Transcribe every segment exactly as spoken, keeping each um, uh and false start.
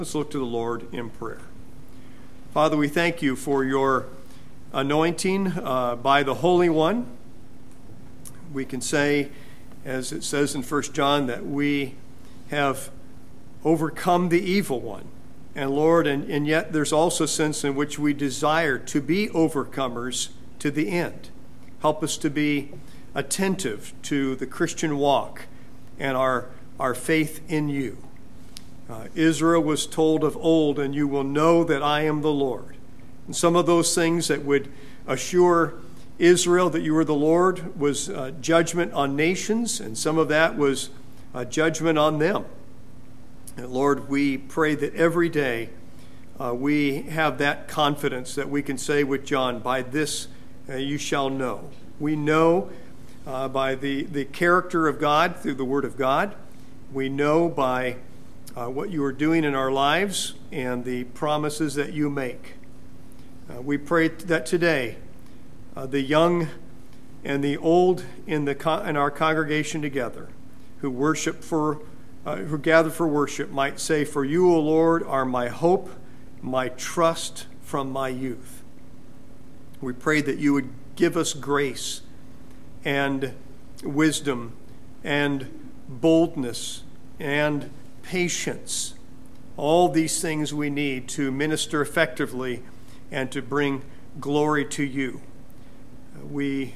Let's look to the Lord in prayer. Father, we thank you for your anointing uh, by the Holy One. We can say, as it says in First John, that we have overcome the evil one. And Lord, and, and yet there's also a sense in which we desire to be overcomers to the end. Help us to be attentive to the Christian walk and our, our faith in you. Uh, Israel was told of old, and you will know that I am the Lord. And some of those things that would assure Israel that you were the Lord was uh, judgment on nations, and some of that was uh, judgment on them. And Lord, we pray that every day uh, we have that confidence that we can say with John, by this uh, you shall know. We know uh, by the, the character of God through the Word of God. We know by Uh, what you are doing in our lives and the promises that you make. Uh, we pray that today uh, the young and the old in the con- in our congregation together who worship for uh, who gather for worship might say, "For you, O Lord, are my hope, my trust from my youth." We pray that you would give us grace and wisdom and boldness and patience, all these things we need to minister effectively and to bring glory to you. We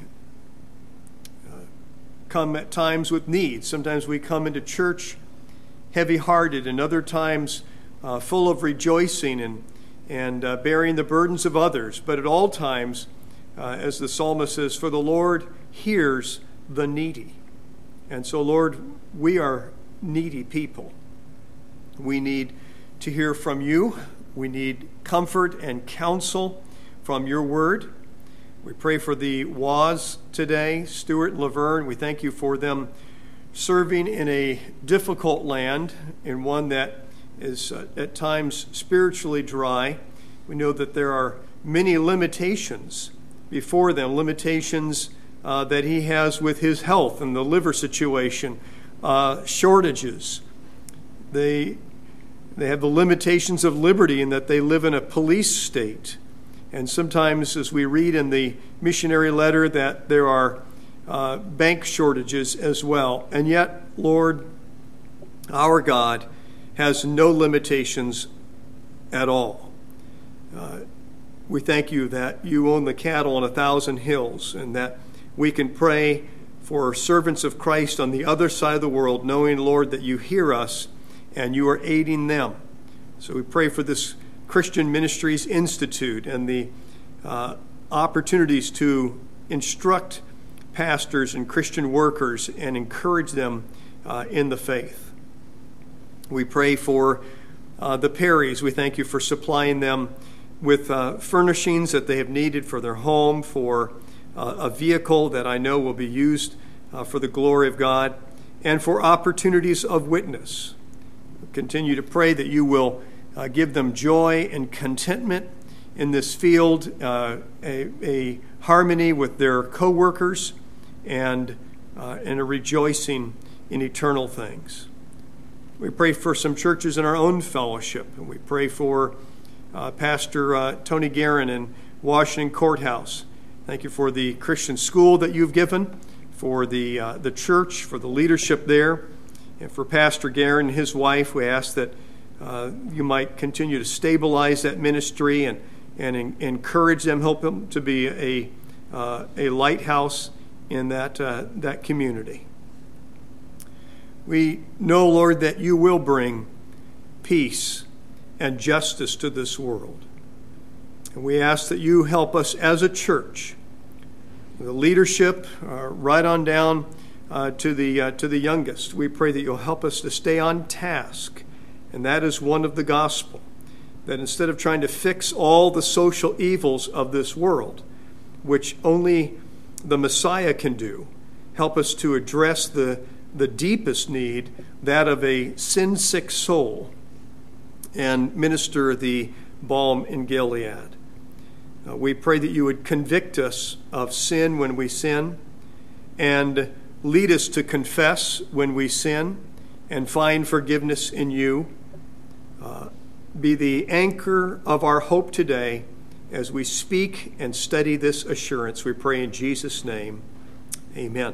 uh, come at times with needs. Sometimes we come into church heavy-hearted, and other times uh, full of rejoicing and, and uh, bearing the burdens of others. But at all times, uh, as the psalmist says, for the Lord hears the needy. And so, Lord, we are needy people. We need to hear from you. We need comfort and counsel from your word. We pray for the Waz today, Stuart and Laverne. We thank you for them serving in a difficult land, in one that is uh, at times spiritually dry. We know that there are many limitations before them, limitations uh, that he has with his health and the liver situation, uh, shortages. They They have the limitations of liberty in that they live in a police state. And sometimes, as we read in the missionary letter, that there are uh, bank shortages as well. And yet, Lord, our God has no limitations at all. Uh, we thank you that you own the cattle on a thousand hills, and that we can pray for servants of Christ on the other side of the world, knowing, Lord, that you hear us and you are aiding them. So we pray for this Christian Ministries Institute and the uh, opportunities to instruct pastors and Christian workers and encourage them uh, in the faith. We pray for uh, the Perrys. We thank you for supplying them with uh, furnishings that they have needed for their home, for uh, a vehicle that I know will be used uh, for the glory of God, and for opportunities of witness. Continue to pray that you will uh, give them joy and contentment in this field, uh, a, a harmony with their co-workers, and, uh, and a rejoicing in eternal things. We pray for some churches in our own fellowship, and we pray for uh, Pastor uh, Tony Guerin in Washington Courthouse. Thank you for the Christian school that you've given, for the uh, the church, for the leadership there. And for Pastor Guerin and his wife, we ask that uh, you might continue to stabilize that ministry and, and en- encourage them, help them to be a, uh, a lighthouse in that, uh, that community. We know, Lord, that you will bring peace and justice to this world. And we ask that you help us as a church, the leadership, uh, right on down Uh, to the uh, to the youngest. We pray that you'll help us to stay on task, and that is one of the gospel, that instead of trying to fix all the social evils of this world, which only the Messiah can do, help us to address the the deepest need, that of a sin-sick soul, and minister the balm in Gilead. Uh, we pray that you would convict us of sin when we sin, and lead us to confess when we sin and find forgiveness in you. Uh, be the anchor of our hope today as we speak and study this assurance. We pray in Jesus' name. Amen.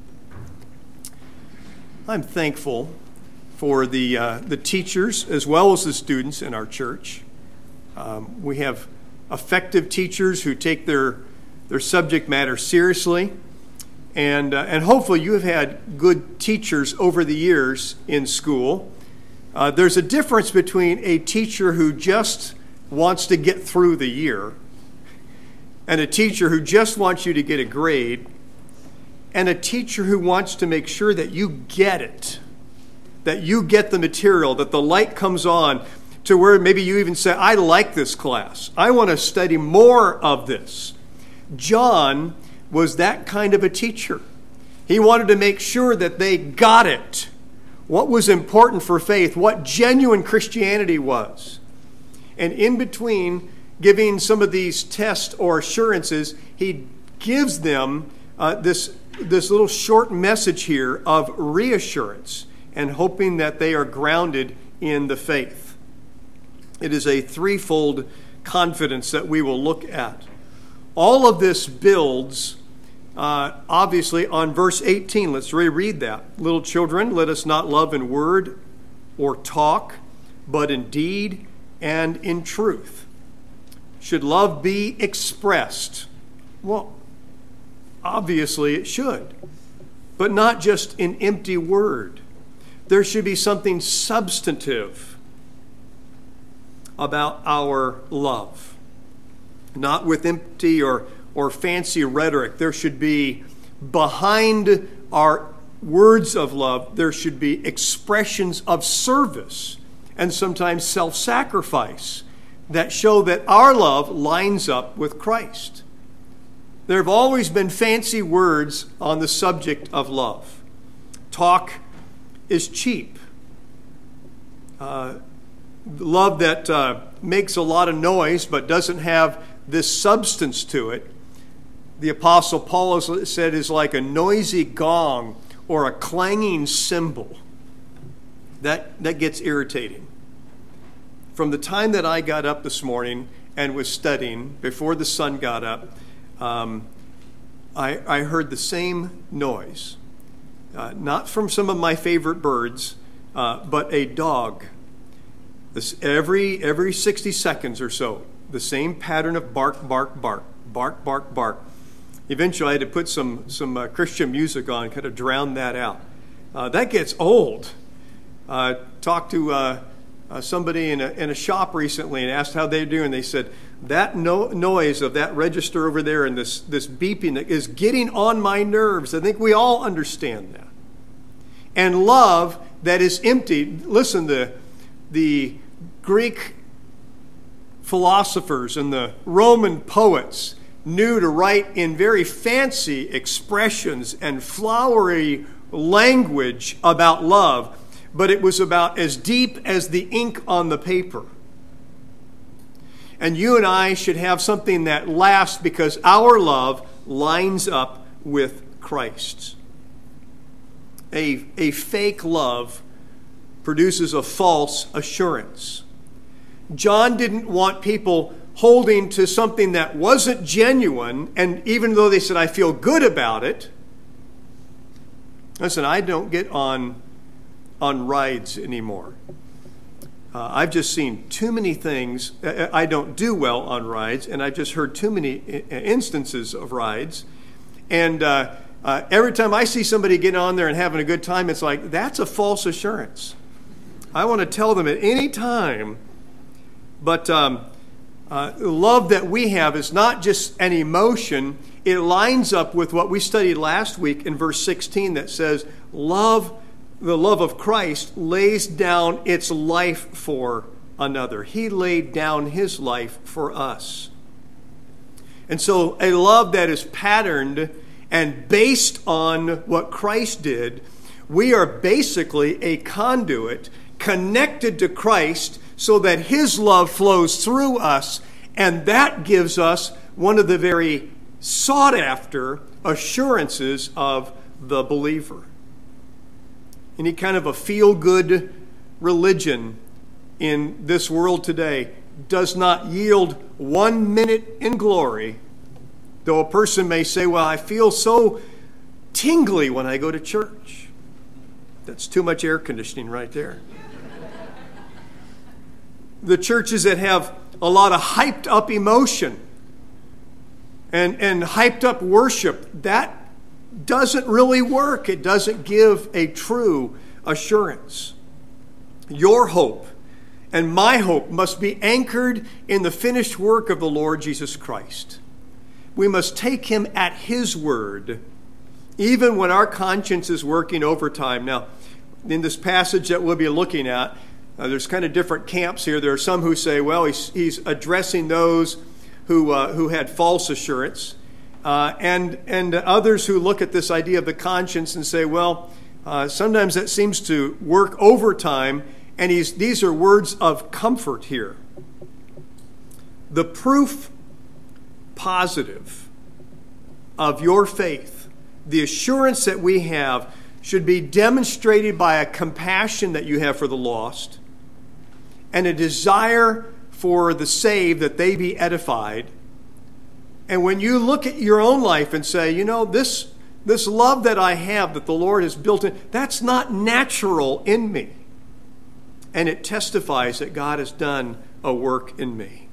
I'm thankful for the uh, the teachers as well as the students in our church. Um, we have effective teachers who take their their subject matter seriously, and uh, and hopefully you have had good teachers over the years in school. Uh, there's a difference between a teacher who just wants to get through the year and a teacher who just wants you to get a grade, and a teacher who wants to make sure that you get it, that you get the material, that the light comes on to where maybe you even say, I like this class. I want to study more of this. John was that kind of a teacher. He wanted to make sure that they got it, what was important for faith, what genuine Christianity was. And in between giving some of these tests or assurances, he gives them uh, this, this little short message here of reassurance and hoping that they are grounded in the faith. It is a threefold confidence that we will look at. All of this builds, uh, obviously, on verse eighteen. Let's reread that. Little children, let us not love in word or talk, but in deed and in truth. Should love be expressed? Well, obviously it should, but not just in empty word. There should be something substantive about our love, not with empty or, or fancy rhetoric. There should be, behind our words of love, there should be expressions of service and sometimes self-sacrifice that show that our love lines up with Christ. There have always been fancy words on the subject of love. Talk is cheap. Uh, love that uh, makes a lot of noise but doesn't have this substance to it, the Apostle Paul has said, is like a noisy gong or a clanging cymbal. That, that gets irritating. From the time that I got up this morning and was studying, before the sun got up, um, I, I heard the same noise. Uh, not from some of my favorite birds, uh, but a dog. This, every, every sixty seconds or so, the same pattern of bark, bark, bark, bark, bark, bark. Eventually I had to put some, some uh, Christian music on, kind of drown that out. Uh, that gets old. Uh, talked to uh, uh, somebody in a, in a shop recently and asked how they're doing. They said, that no, noise of that register over there and this, this beeping that is getting on my nerves. I think we all understand that. And love that is empty. Listen, the, the Greek philosophers and the Roman poets knew to write in very fancy expressions and flowery language about love, but it was about as deep as the ink on the paper. And you and I should have something that lasts because our love lines up with Christ's. A, a fake love produces a false assurance. John didn't want people holding to something that wasn't genuine, and even though they said, I feel good about it. Listen, I don't get on, on rides anymore. Uh, I've just seen too many things. I don't do well on rides, and I've just heard too many instances of rides. And uh, uh, every time I see somebody getting on there and having a good time, it's like, that's a false assurance. I want to tell them at any time. But um, uh, love that we have is not just an emotion. It lines up with what we studied last week in verse sixteen that says, love, the love of Christ lays down its life for another. He laid down his life for us. And so a love that is patterned and based on what Christ did, we are basically a conduit connected to Christ so that his love flows through us, and that gives us one of the very sought-after assurances of the believer. Any kind of a feel-good religion in this world today does not yield one minute in glory, though a person may say, well, I feel so tingly when I go to church. That's too much air conditioning right there. The churches that have a lot of hyped up emotion and, and hyped up worship, that doesn't really work. It doesn't give a true assurance. Your hope and my hope must be anchored in the finished work of the Lord Jesus Christ. We must take him at his word, even when our conscience is working overtime. Now, in this passage that we'll be looking at, uh, there's kind of different camps here. There are some who say, well, he's, he's addressing those who uh, who had false assurance, uh, and and others who look at this idea of the conscience and say, well, uh, sometimes that seems to work overtime, and he's, these are words of comfort here. The proof positive of your faith, the assurance that we have, should be demonstrated by a compassion that you have for the lost and a desire for the saved that they be edified. And when you look at your own life and say, you know, this, this love that I have that the Lord has built in, that's not natural in me. And it testifies that God has done a work in me.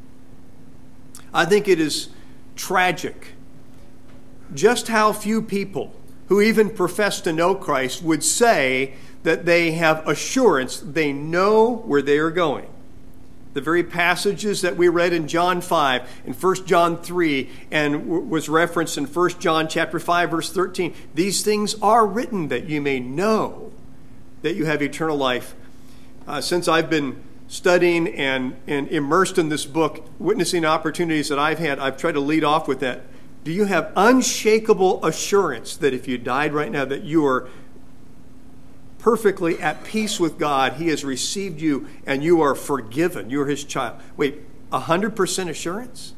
I think it is tragic just how few people who even profess to know Christ would say that they have assurance, they know where they are going. The very passages that we read in John five, in First John three, and w- was referenced in First John chapter five, verse thirteen. These things are written that you may know that you have eternal life. Uh, since I've been studying and, and immersed in this book, witnessing opportunities that I've had, I've tried to lead off with that. Do you have unshakable assurance that if you died right now, that you are perfectly at peace with God, he has received you, and you are forgiven, you're his child? Wait, one hundred percent assurance?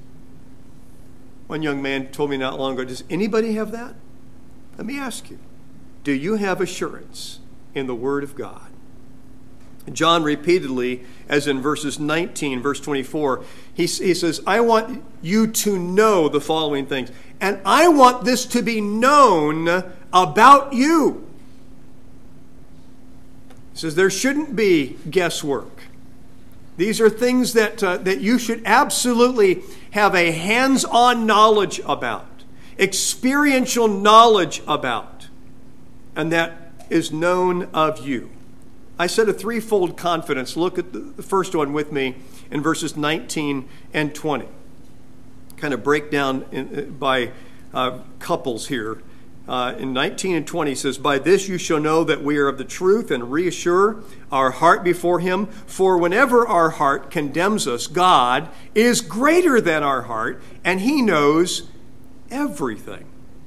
One young man told me not long ago, does anybody have that? Let me ask you, do you have assurance in the Word of God? John repeatedly, as in verses nineteen, verse twenty-four, he, he says, I want you to know the following things, and I want this to be known about you. He says there shouldn't be guesswork. These are things that, uh, that you should absolutely have a hands-on knowledge about, experiential knowledge about, and that is known of you. I said a threefold confidence. Look at the first one with me in verses nineteen and twenty. Kind of break down in, by uh, couples here. Uh, in nineteen and twenty, it says, by this you shall know that we are of the truth, and reassure our heart before him. For whenever our heart condemns us, God is greater than our heart, and he knows everything.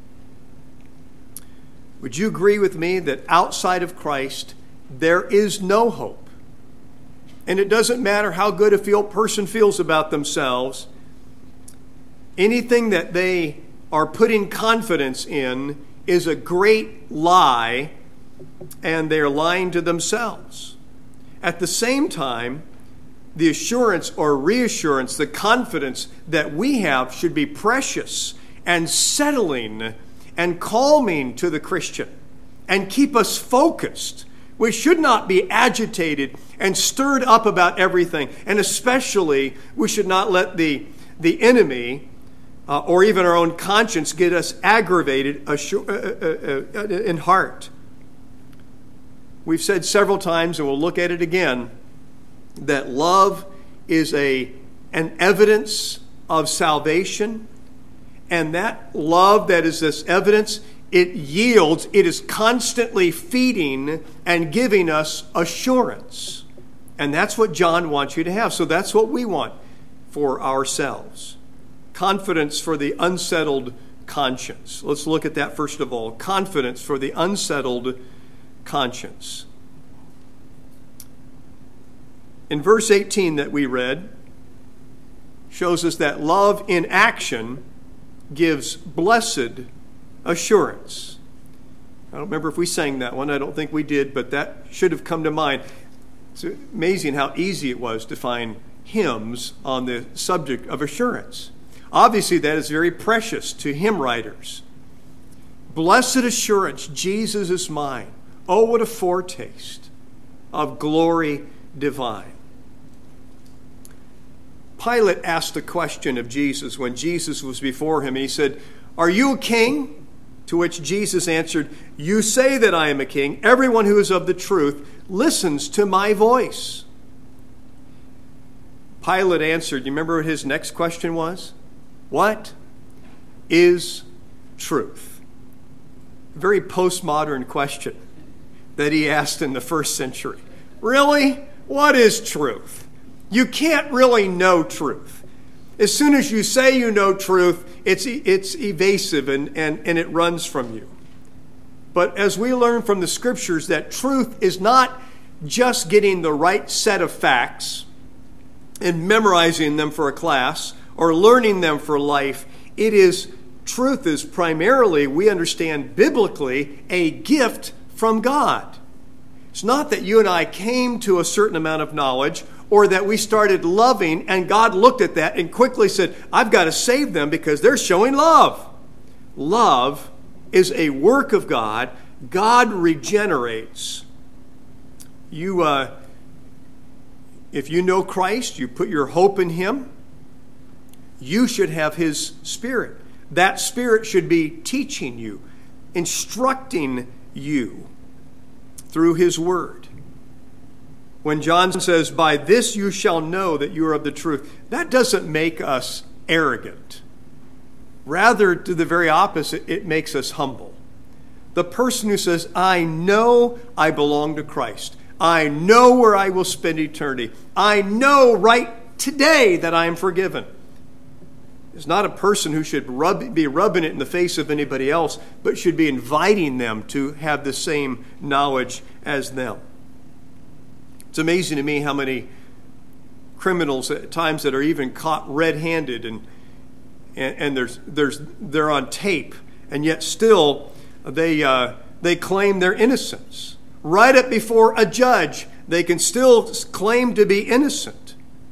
Would you agree with me that outside of Christ, there is no hope? And it doesn't matter how good a feel person feels about themselves. Anything that they are putting confidence in is a great lie, and they're lying to themselves. At the same time, the assurance or reassurance, the confidence that we have should be precious and settling and calming to the Christian and keep us focused. We should not be agitated and stirred up about everything. And especially, we should not let the, the enemy uh, or even our own conscience get us aggravated assur- uh, uh, uh, in heart. We've said several times, and we'll look at it again, that love is a, an evidence of salvation. And that love that is this evidence, it yields, it is constantly feeding and giving us assurance. And that's what John wants you to have. So that's what we want for ourselves. Confidence for the unsettled conscience. Let's look at that first of all. Confidence for the unsettled conscience. In verse eighteen that we read, shows us that love in action gives blessed assurance. I don't remember if we sang that one. I don't think we did, but that should have come to mind. It's amazing how easy it was to find hymns on the subject of assurance. Obviously, that is very precious to hymn writers. Blessed assurance, Jesus is mine. Oh, what a foretaste of glory divine. Pilate asked the question of Jesus when Jesus was before him, and he said, "Are you a king?" To which Jesus answered, "You say that I am a king. Everyone who is of the truth listens to my voice." Pilate answered, you remember what his next question was? What is truth? A very postmodern question that he asked in the first century. Really? What is truth? You can't really know truth. As soon as you say you know truth, it's it's evasive and, and, and it runs from you. But as we learn from the scriptures that truth is not just getting the right set of facts and memorizing them for a class or learning them for life, it is, truth is primarily, we understand biblically, a gift from God. It's not that you and I came to a certain amount of knowledge or that we started loving and God looked at that and quickly said, I've got to save them because they're showing love. Love is a work of God. God regenerates. You, uh, if you know Christ, you put your hope in him, you should have his Spirit. That Spirit should be teaching you, instructing you through his word. When John says, by this you shall know that you are of the truth, that doesn't make us arrogant. Rather, to the very opposite, it makes us humble. The person who says, I know I belong to Christ. I know where I will spend eternity. I know right today that I am forgiven. Is not a person who should rub, be rubbing it in the face of anybody else, but should be inviting them to have the same knowledge as them. It's amazing to me how many criminals at times that are even caught red-handed and and, and there's there's they're on tape, and yet still they uh, they claim their innocence. Right up before a judge, they can still claim to be innocent.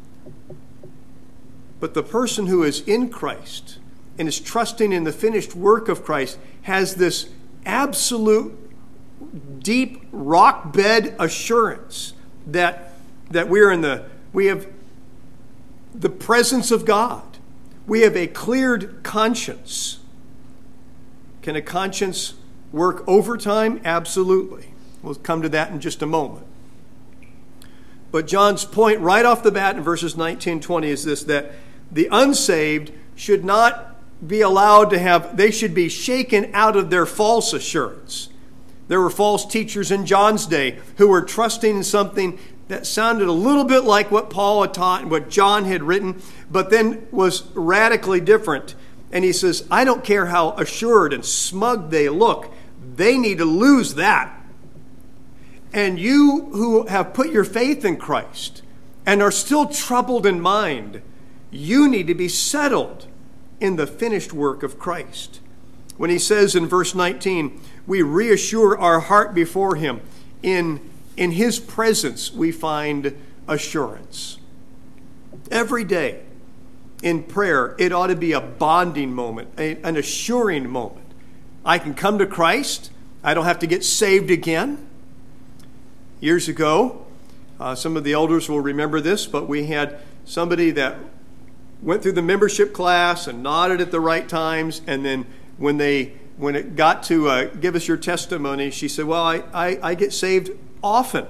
But the person who is in Christ and is trusting in the finished work of Christ has this absolute, deep, rock bed assurance that that we're in the we have the presence of God. We have a cleared conscience. Can a conscience work overtime? Absolutely. We'll come to that in just a moment. But John's point right off the bat in verses nineteen and twenty is this, that the unsaved should not be allowed to have, they should be shaken out of their false assurance. There were false teachers in John's day who were trusting in something that sounded a little bit like what Paul had taught and what John had written, but then was radically different. And he says, I don't care how assured and smug they look, they need to lose that. And you who have put your faith in Christ and are still troubled in mind, you need to be settled in the finished work of Christ. When he says in verse nineteen, we reassure our heart before him. In, in his presence we find assurance. Every day in prayer, it ought to be a bonding moment, a, an assuring moment. I can come to Christ. I don't have to get saved again. Years ago, uh, some of the elders will remember this, but we had somebody that went through the membership class and nodded at the right times, and then when they when it got to uh, give us your testimony, she said, well, I, I, I get saved often.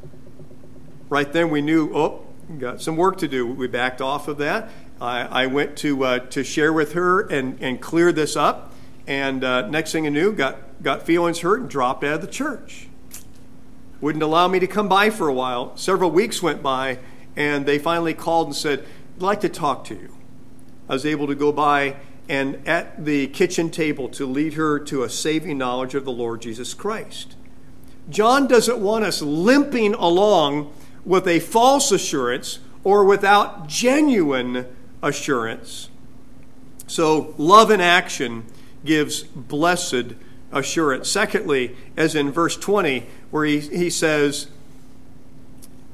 Right then we knew, oh, got some work to do. We backed off of that. I, I went to uh, to share with her and, and clear this up, and uh, next thing I knew, got, got feelings hurt and dropped out of the church. Wouldn't allow me to come by for a while. Several weeks went by, and they finally called and said, I'd like to talk to you. I was able to go by and at the kitchen table to lead her to a saving knowledge of the Lord Jesus Christ. John doesn't want us limping along with a false assurance or without genuine assurance. So love in action gives blessed assurance. Secondly, as in verse twenty, where he, he says,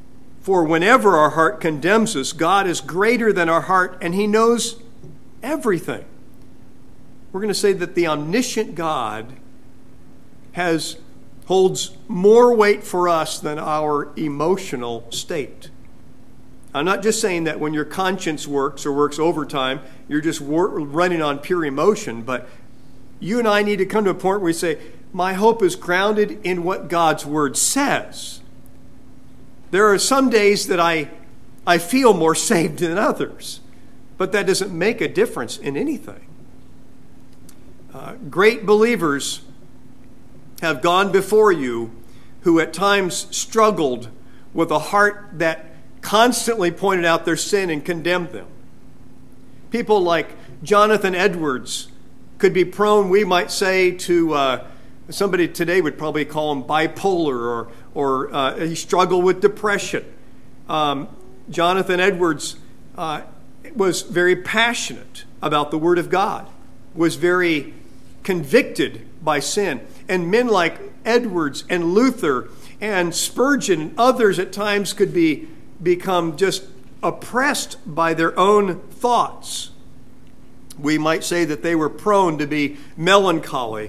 For whenever our heart condemns us, God is greater than our heart, and he knows everything. We're going to say that the omniscient God has holds more weight for us than our emotional state. I'm not just saying that when your conscience works or works overtime, you're just wor- running on pure emotion, but you and I need to come to a point where we say, my hope is grounded in what God's word says. There are some days that I, I feel more saved than others, but that doesn't make a difference in anything. Uh, great believers have gone before you who at times struggled with a heart that constantly pointed out their sin and condemned them. People like Jonathan Edwards could be prone, we might say, to uh, somebody today would probably call him bipolar, or or uh, he struggled with depression. Um, Jonathan Edwards uh, was very passionate about the Word of God, was very convicted by sin. And men like Edwards and Luther and Spurgeon and others at times could be become just oppressed by their own thoughts. We might say that they were prone to be melancholy.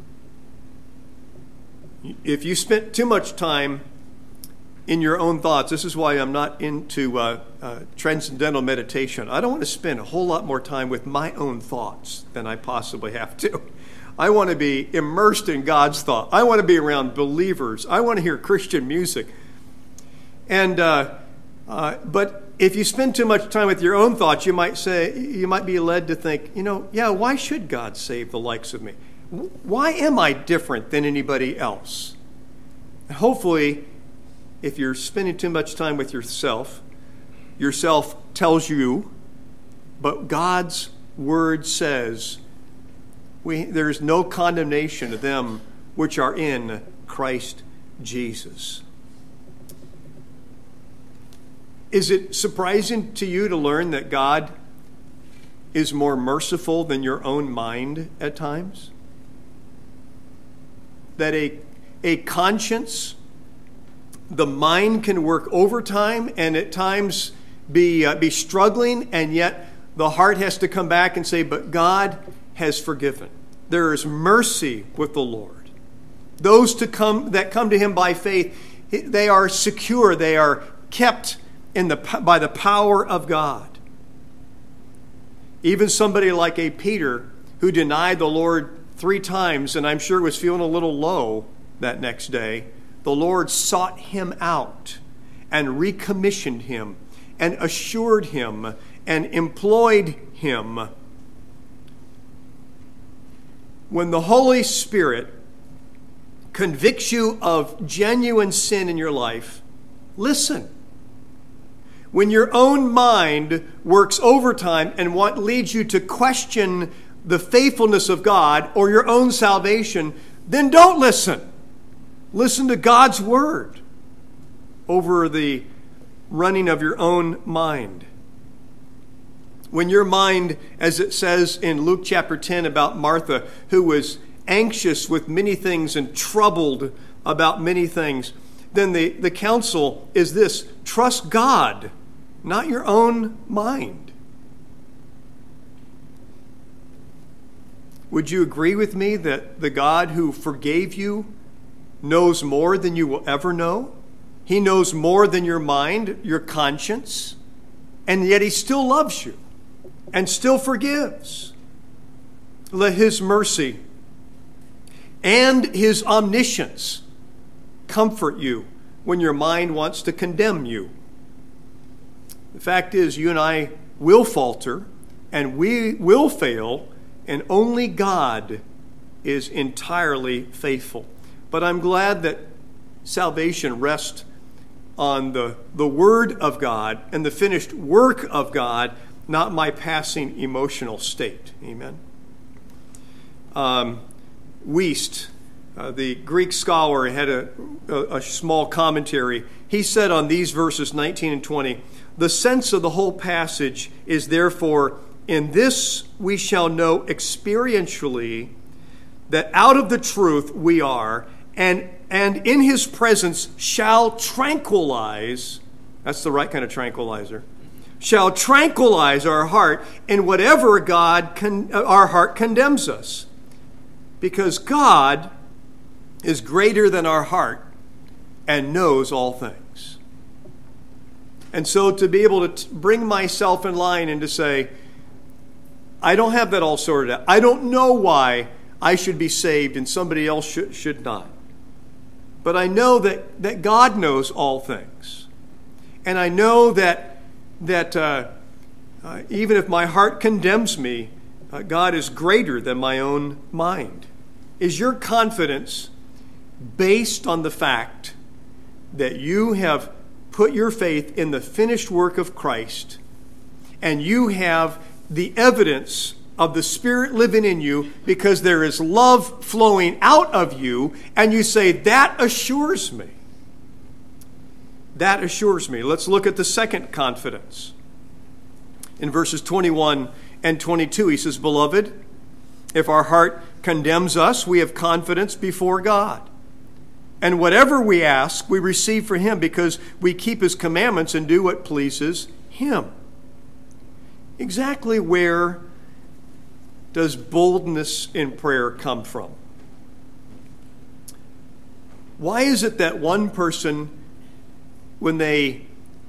If you spent too much time in your own thoughts, this is why I'm not into uh, uh, transcendental meditation. I don't want to spend a whole lot more time with my own thoughts than I possibly have to. I want to be immersed in God's thought. I want to be around believers. I want to hear Christian music. And uh, uh, but if you spend too much time with your own thoughts, you might say you might be led to think, you know, yeah, why should God save the likes of me? Why am I different than anybody else? And hopefully, if you're spending too much time with yourself, yourself tells you, but God's word says, we, there is no condemnation of them which are in Christ Jesus. Is it surprising to you to learn that God is more merciful than your own mind at times? That a, a conscience, the mind can work overtime and at times be, uh, be struggling, and yet the heart has to come back and say, but God has forgiven. There is mercy with the Lord. Those to come that come to him by faith, they are secure. They are kept in the by the power of God. Even somebody like a Peter who denied the Lord three times, and I'm sure was feeling a little low that next day, the Lord sought him out and recommissioned him and assured him and employed him. When the Holy Spirit convicts you of genuine sin in your life, listen. When your own mind works overtime and what leads you to question the faithfulness of God or your own salvation, then don't listen. Listen to God's word over the running of your own mind. When your mind, as it says in Luke chapter ten about Martha, who was anxious with many things and troubled about many things, then the, the counsel is this: trust God, not your own mind. Would you agree with me that the God who forgave you knows more than you will ever know? He knows more than your mind, your conscience, and yet he still loves you and still forgives. Let his mercy and his omniscience comfort you when your mind wants to condemn you. The fact is, you and I will falter and we will fail, and only God is entirely faithful. But I'm glad that salvation rests on the, the Word of God and the finished work of God, not my passing emotional state. Amen. Um, Wuest, uh, the Greek scholar, had a, a, a small commentary. He said on these verses nineteen and twenty, the sense of the whole passage is therefore, in this we shall know experientially that out of the truth we are, and, and in his presence shall tranquilize That's the right kind of tranquilizer. Shall tranquilize our heart in whatever God con- our heart condemns us. Because God is greater than our heart and knows all things. And so to be able to t- bring myself in line and to say, I don't have that all sorted out. I don't know why I should be saved and somebody else should, should not. But I know that, that God knows all things. And I know that, that uh, uh, even if my heart condemns me, uh, God is greater than my own mind. Is your confidence based on the fact that you have put your faith in the finished work of Christ and you have the evidence of the Spirit living in you because there is love flowing out of you, and you say, that assures me. That assures me. Let's look at the second confidence. In verses twenty-one and twenty-two, he says, Beloved, if our heart condemns us, we have confidence before God. And whatever we ask, we receive from him because we keep his commandments and do what pleases him. Exactly where does boldness in prayer come from? Why is it that one person, when they,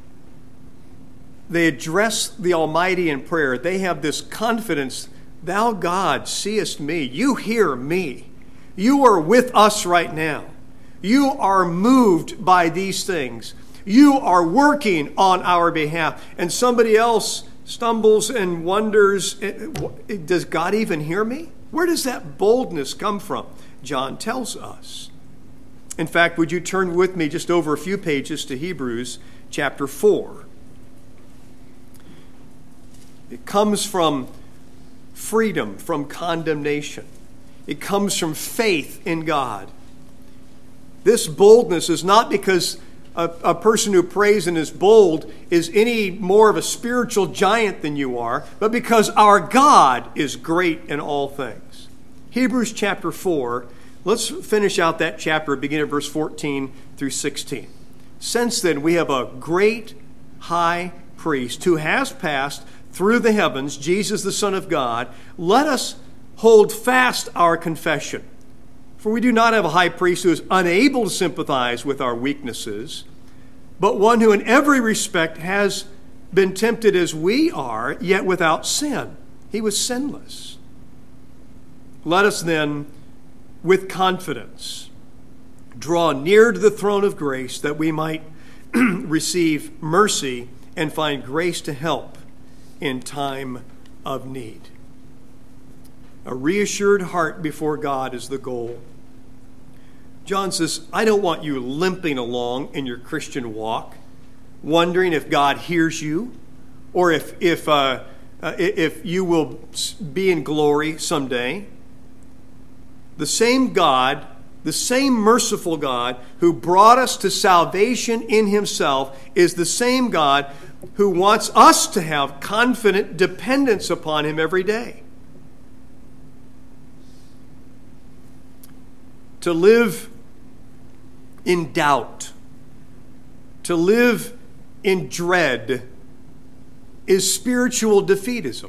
they address the Almighty in prayer, they have this confidence, Thou God seest me, you hear me, you are with us right now, you are moved by these things, you are working on our behalf, and somebody else stumbles and wonders, does God even hear me? Where does that boldness come from? John tells us. In fact, would you turn with me just over a few pages to Hebrews chapter four? It comes from freedom from condemnation. It comes from faith in God. This boldness is not because A, a person who prays and is bold is any more of a spiritual giant than you are, but because our God is great in all things. Hebrews chapter four, let's finish out that chapter, beginning at verse fourteen through sixteen. Since then, we have a great high priest who has passed through the heavens, Jesus the Son of God. Let us hold fast our confession. For we do not have a high priest who is unable to sympathize with our weaknesses, but one who in every respect has been tempted as we are, yet without sin. He was sinless. Let us then, with confidence, draw near to the throne of grace that we might receive mercy and find grace to help in time of need. A reassured heart before God is the goal. John says, I don't want you limping along in your Christian walk, wondering if God hears you, or if if uh, uh, if you will be in glory someday. The same God, the same merciful God who brought us to salvation in himself is the same God who wants us to have confident dependence upon him every day. To live in doubt, to live in dread, is spiritual defeatism.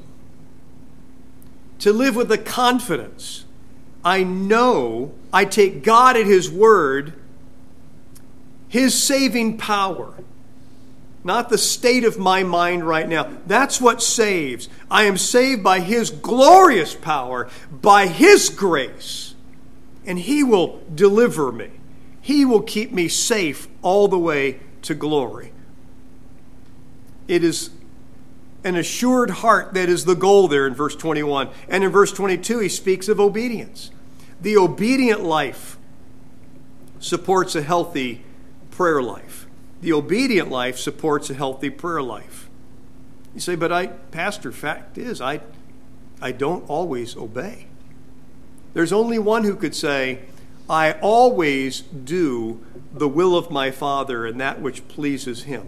To live with the confidence, I know, I take God at his word, his saving power, not the state of my mind right now. That's what saves. I am saved by his glorious power, by his grace. And he will deliver me. He will keep me safe all the way to glory. It is an assured heart that is the goal there in verse twenty-one. And in verse twenty-two, he speaks of obedience. The obedient life supports a healthy prayer life. The obedient life supports a healthy prayer life. You say, but I, Pastor, fact is, I, I don't always obey. There's only one who could say, I always do the will of my Father and that which pleases him.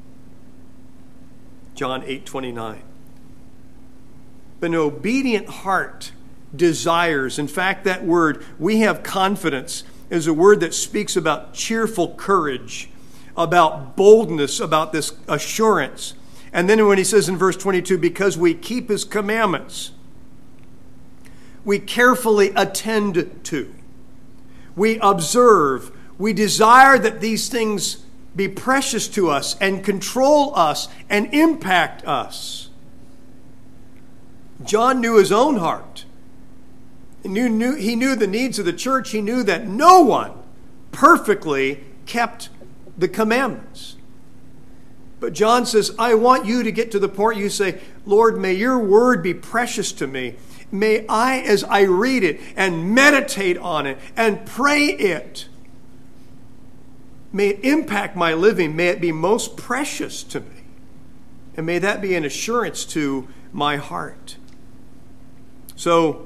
John eight twenty-nine. But an obedient heart desires, in fact, that word, we have confidence, is a word that speaks about cheerful courage, about boldness, about this assurance. And then when he says in verse twenty-two, because we keep his commandments, we carefully attend to, we observe, we desire that these things be precious to us and control us and impact us. John knew his own heart. He knew, knew, he knew the needs of the church. He knew that no one perfectly kept the commandments. But John says, I want you to get to the point you say, Lord, may your word be precious to me. May I, as I read it and meditate on it and pray it, may it impact my living. May it be most precious to me. And may that be an assurance to my heart. So,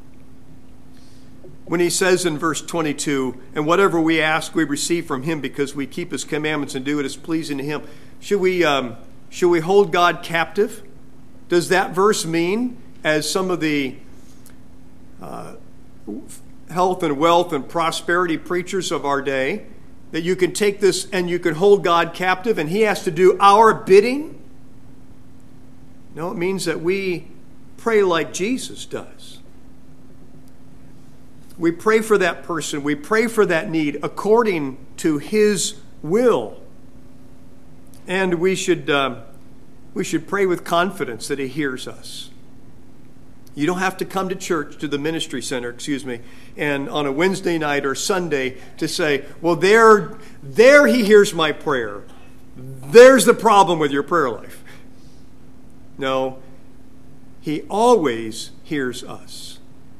when he says in verse twenty-two, and whatever we ask we receive from him because we keep his commandments and do it as pleasing to him, should we, um, should we hold God captive? Does that verse mean, as some of the uh, health and wealth and prosperity preachers of our day, that you can take this and you can hold God captive and he has to do our bidding? No, it means that we pray like Jesus does. We pray for that person. We pray for that need according to his will. And we should, uh, we should pray with confidence that he hears us. You don't have to come to church, to the ministry center, excuse me, and on a Wednesday night or Sunday to say, well, there, there he hears my prayer. There's the problem with your prayer life. No, he always hears us.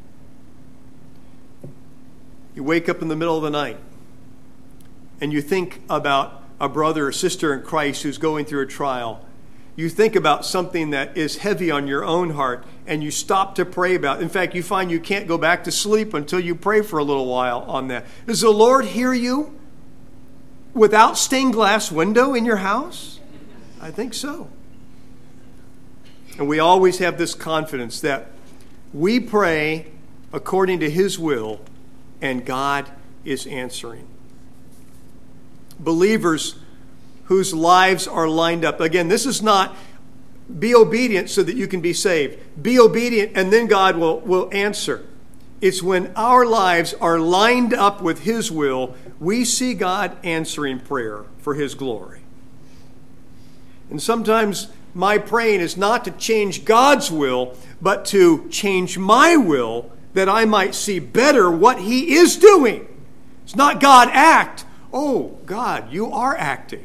You wake up in the middle of the night and you think about a brother or sister in Christ who's going through a trial. You think about something that is heavy on your own heart and you stop to pray about it. In fact, you find you can't go back to sleep until you pray for a little while on that. Does the Lord hear you without stained glass window in your house? I think so. And we always have this confidence that we pray according to his will and God is answering. Believers whose lives are lined up. Again, this is not be obedient so that you can be saved. Be obedient and then God will, will answer. It's when our lives are lined up with his will, we see God answering prayer for his glory. And sometimes my praying is not to change God's will, but to change my will that I might see better what he is doing. It's not God act. Oh, God, you are acting.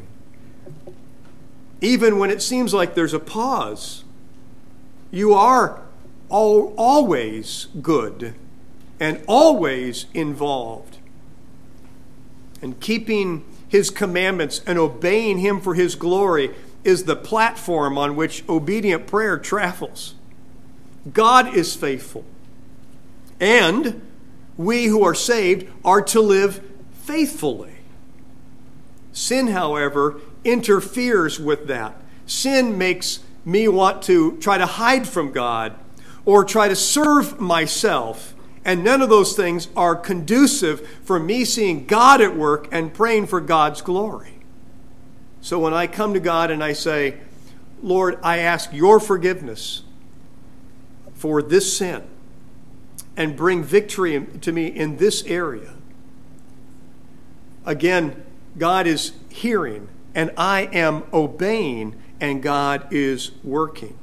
Even when it seems like there's a pause, you are all, always good and always involved. And keeping his commandments and obeying him for his glory is the platform on which obedient prayer travels. God is faithful. And we who are saved are to live faithfully. Sin, however, interferes with that. Sin makes me want to try to hide from God or try to serve myself. And none of those things are conducive for me seeing God at work and praying for God's glory. So when I come to God and I say, Lord, I ask your forgiveness for this sin and bring victory to me in this area. Again, God is hearing and I am obeying and God is working.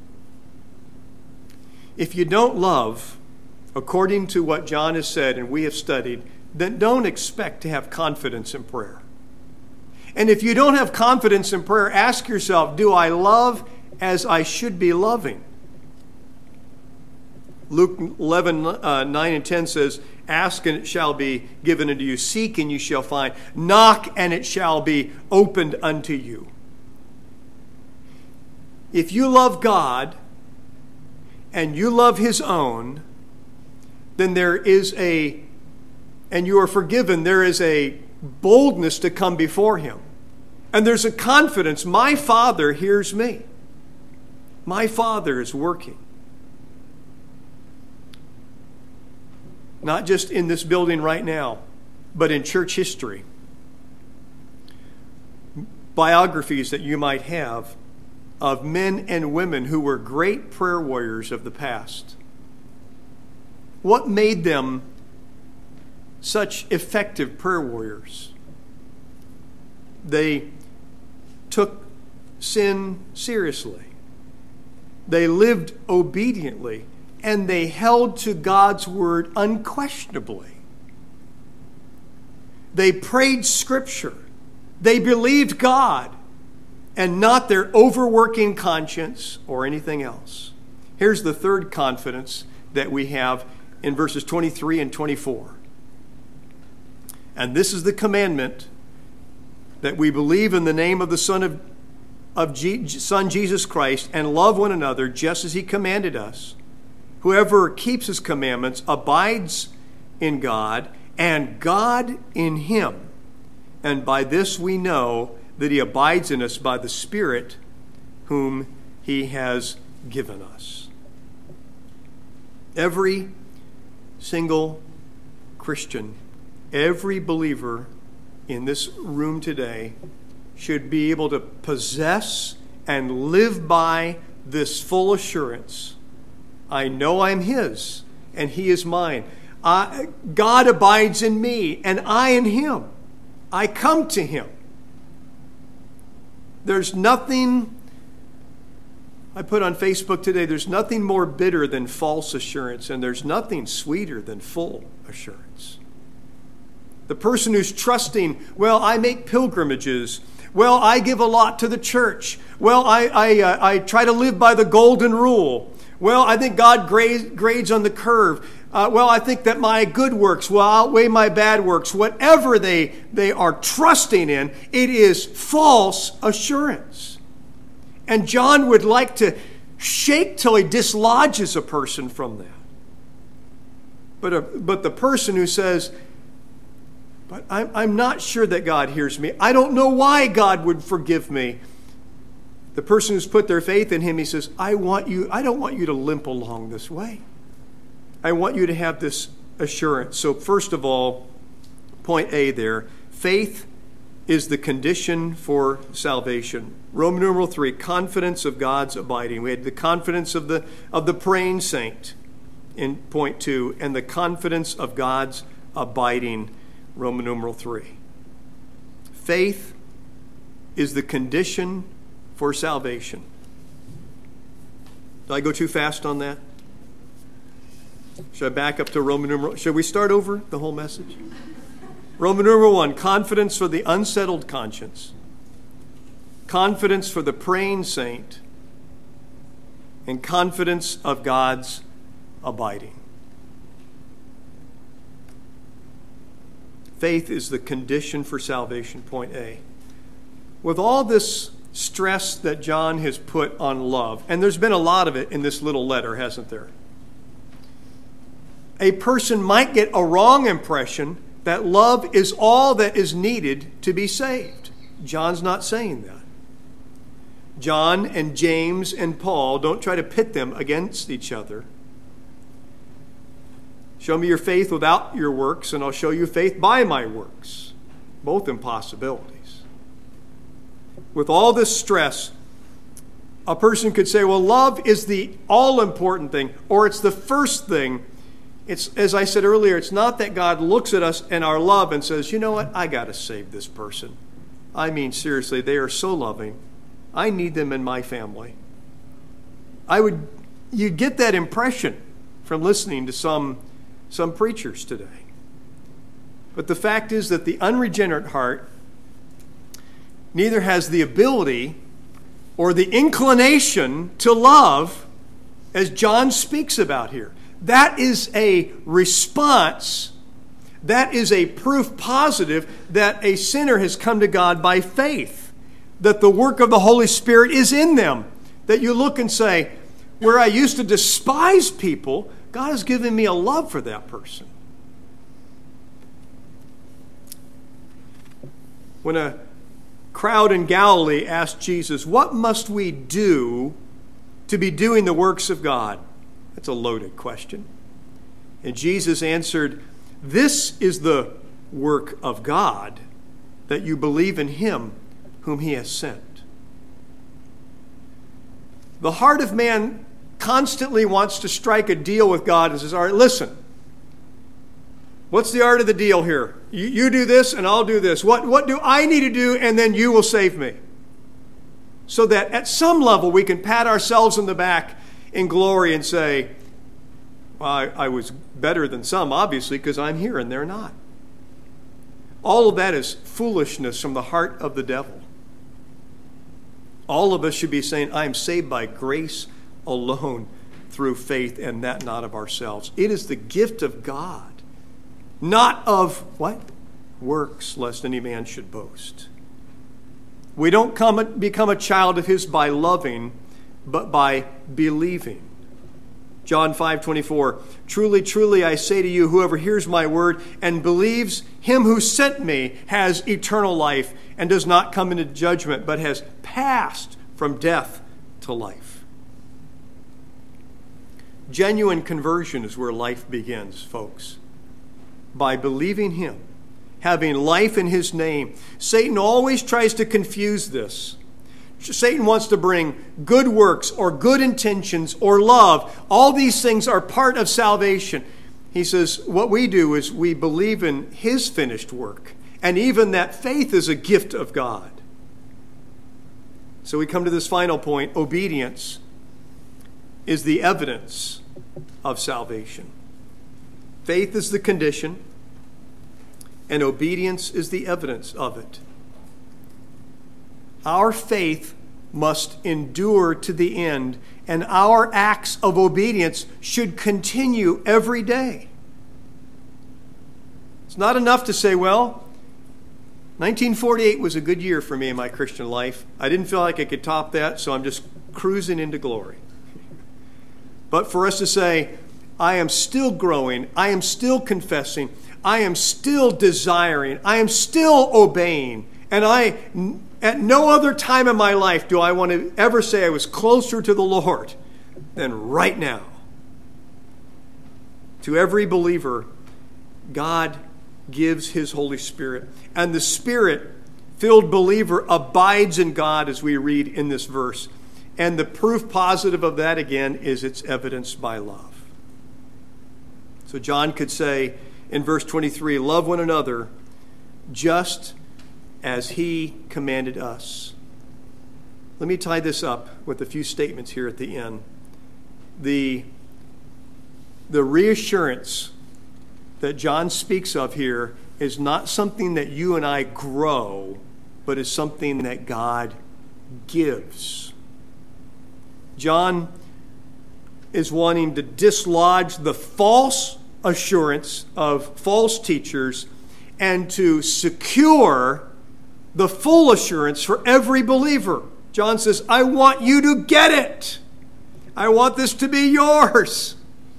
If you don't love, according to what John has said and we have studied, then don't expect to have confidence in prayer. And if you don't have confidence in prayer, ask yourself, do I love as I should be loving? Luke eleven, uh, nine and ten says, ask and it shall be given unto you. Seek and you shall find. Knock and it shall be opened unto you. If you love God and you love his own, then there is a, and you are forgiven, there is a boldness to come before him. And there's a confidence, my Father hears me. My Father is working. Not just in this building right now, but in church history. biographies that you might have of men and women who were great prayer warriors of the past. What made them such effective prayer warriors? They took sin seriously. They lived obediently, and they held to God's word unquestionably. They prayed Scripture. They believed God and not their overworking conscience or anything else. Here's the third confidence that we have in verses twenty-three and twenty-four. And this is the commandment, that we believe in the name of the Son of, of G, Son Jesus Christ and love one another just as he commanded us. Whoever keeps his commandments abides in God, and God in him. And by this we know that he abides in us by the Spirit whom he has given us. Every single Christian, every believer in this room today should be able to possess and live by this full assurance. I know I'm his, and he is mine. I, God abides in me, and I in him. I come to him. There's nothing, I put on Facebook today, there's nothing more bitter than false assurance, and there's nothing sweeter than full assurance. The person who's trusting, well, I make pilgrimages. Well, I give a lot to the church. Well, I, I, uh, I try to live by the golden rule. Well, I think God grades, grades on the curve. Uh, well, I think that my good works will outweigh my bad works. Whatever they, they are trusting in, it is false assurance. And John would like to shake till he dislodges a person from that. But, a, but the person who says, but I'm, I'm not sure that God hears me. I don't know why God would forgive me. The person who's put their faith in him, he says, I want you, I don't want you to limp along this way. I want you to have this assurance. So first of all, point A there, faith is the condition for salvation. Roman numeral three, confidence of God's abiding. We had the confidence of the, of the praying saint in point two, and the confidence of God's abiding, Roman numeral three. Faith is the condition for salvation. Did I go too fast on that? Should I back up to Roman numeral? Should we start over the whole message? Roman numeral one, confidence for the unsettled conscience. Confidence for the praying saint. And confidence of God's abiding. Faith is the condition for salvation, point A. With all this stress that John has put on love, and there's been a lot of it in this little letter, hasn't there? A person might get a wrong impression that love is all that is needed to be saved. John's not saying that. John and James and Paul, don't try to pit them against each other. Show me your faith without your works, and I'll show you faith by my works. Both impossibilities. With all this stress, a person could say, well, love is the all-important thing, or it's the first thing. It's, as I said earlier, it's not that God looks at us and our love and says, you know what, I got to save this person. I mean, seriously, they are so loving. I need them in my family. I would, you get that impression from listening to some, some preachers today. But the fact is that the unregenerate heart neither has the ability or the inclination to love as John speaks about here. That is a response. That is a proof positive that a sinner has come to God by faith, that the work of the Holy Spirit is in them. That you look and say, where I used to despise people, God has given me a love for that person. When a crowd in Galilee asked Jesus, what must we do to be doing the works of God? That's a loaded question. And Jesus answered, this is the work of God, that you believe in him whom he has sent. The heart of man constantly wants to strike a deal with God and says, all right, listen, what's the art of the deal here? You, you do this and I'll do this. What, what do I need to do and then you will save me? So that at some level we can pat ourselves on the back in glory and say, well, I, I was better than some, obviously, because I'm here and they're not. All of that is foolishness from the heart of the devil. All of us should be saying, I am saved by grace alone through faith, and that not of ourselves. It is the gift of God, not of what? Works, lest any man should boast. We don't come, become a child of his by loving, but by believing. John five twenty-four, truly, truly, I say to you, whoever hears my word and believes him who sent me has eternal life and does not come into judgment, but has passed from death to life. Genuine conversion is where life begins, folks. By believing him, having life in his name. Satan always tries to confuse this. Satan wants to bring good works or good intentions or love. All these things are part of salvation. He says, what we do is we believe in his finished work. And even that faith is a gift of God. So we come to this final point. Obedience is the evidence of salvation. Faith is the condition, and obedience is the evidence of it. Our faith must endure to the end, and our acts of obedience should continue every day. It's not enough to say, well, nineteen forty-eight was a good year for me in my Christian life. I didn't feel like I could top that, so I'm just cruising into glory. But for us to say, I am still growing, I am still confessing, I am still desiring, I am still obeying, and I, at no other time in my life do I want to ever say I was closer to the Lord than right now. To every believer, God gives his Holy Spirit, and the Spirit-filled believer abides in God, as we read in this verse. And the proof positive of that, again, is it's evidenced by love. So John could say in verse twenty-three, love one another just as he commanded us. Let me tie this up with a few statements here at the end. The, the reassurance that John speaks of here is not something that you and I grow, but is something that God gives. John is wanting to dislodge the false assurance of false teachers and to secure the full assurance for every believer. John says, I want you to get it. I want this to be yours.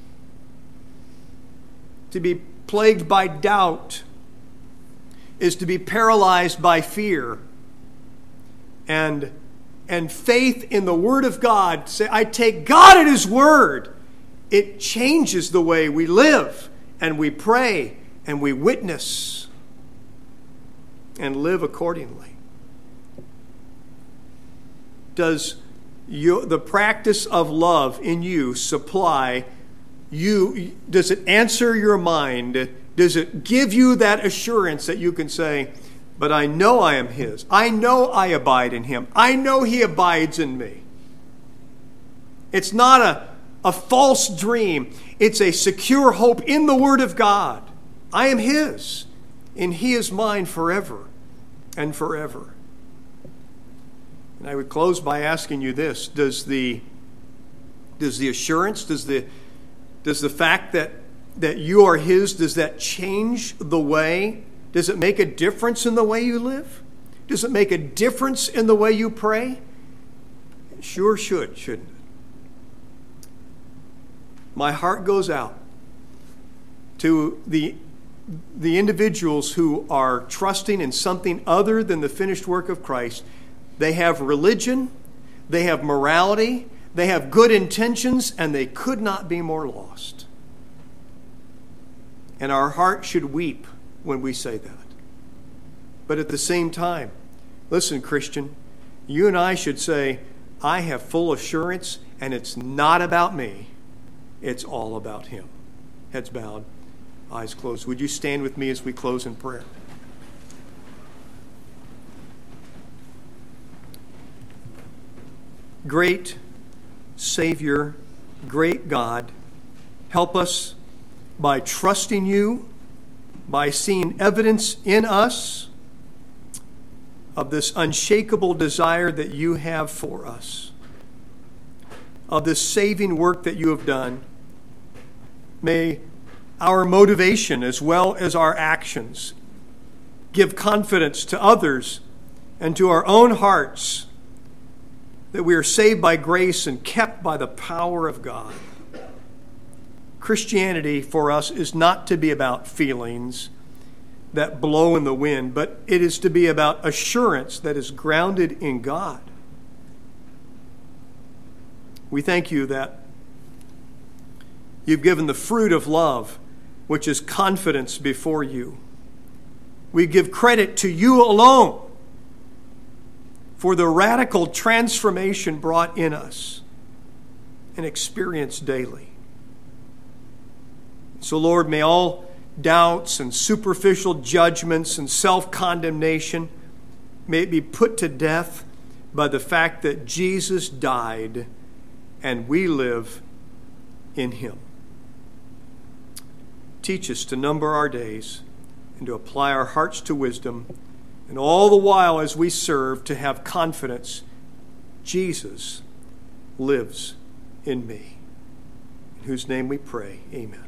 To be plagued by doubt is to be paralyzed by fear. And And faith in the Word of God, say, I take God at his word. It changes the way we live and we pray and we witness and live accordingly. Does you, the practice of love in you supply you? Does it answer your mind? Does it give you that assurance that you can say, but I know I am his. I know I abide in him. I know he abides in me. It's not a, a false dream. It's a secure hope in the Word of God. I am his, and he is mine forever and forever. And I would close by asking you this. Does the, does the assurance, does the, does the fact that, that you are his, does that change the way? Does it make a difference in the way you live? Does it make a difference in the way you pray? It sure should, shouldn't it? My heart goes out to the, the individuals who are trusting in something other than the finished work of Christ. They have religion, they have morality, they have good intentions, and they could not be more lost. And our heart should weep when we say that. But at the same time, Listen, Christian, you and I should say, I have full assurance, and it's not about me. It's all about him. Heads bowed, eyes closed. Would you stand with me as we close in prayer? Great Savior, great God, help us by trusting you, by seeing evidence in us of this unshakable desire that you have for us, of this saving work that you have done. May our motivation as well as our actions give confidence to others and to our own hearts that we are saved by grace and kept by the power of God. Christianity for us is not to be about feelings that blow in the wind, but it is to be about assurance that is grounded in God. We thank you that you've given the fruit of love, which is confidence before you. We give credit to you alone for the radical transformation brought in us and experienced daily. So, Lord, may all doubts and superficial judgments and self-condemnation, may it be put to death by the fact that Jesus died and we live in him. Teach us to number our days and to apply our hearts to wisdom, and all the while as we serve to have confidence, Jesus lives in me. In whose name we pray, amen.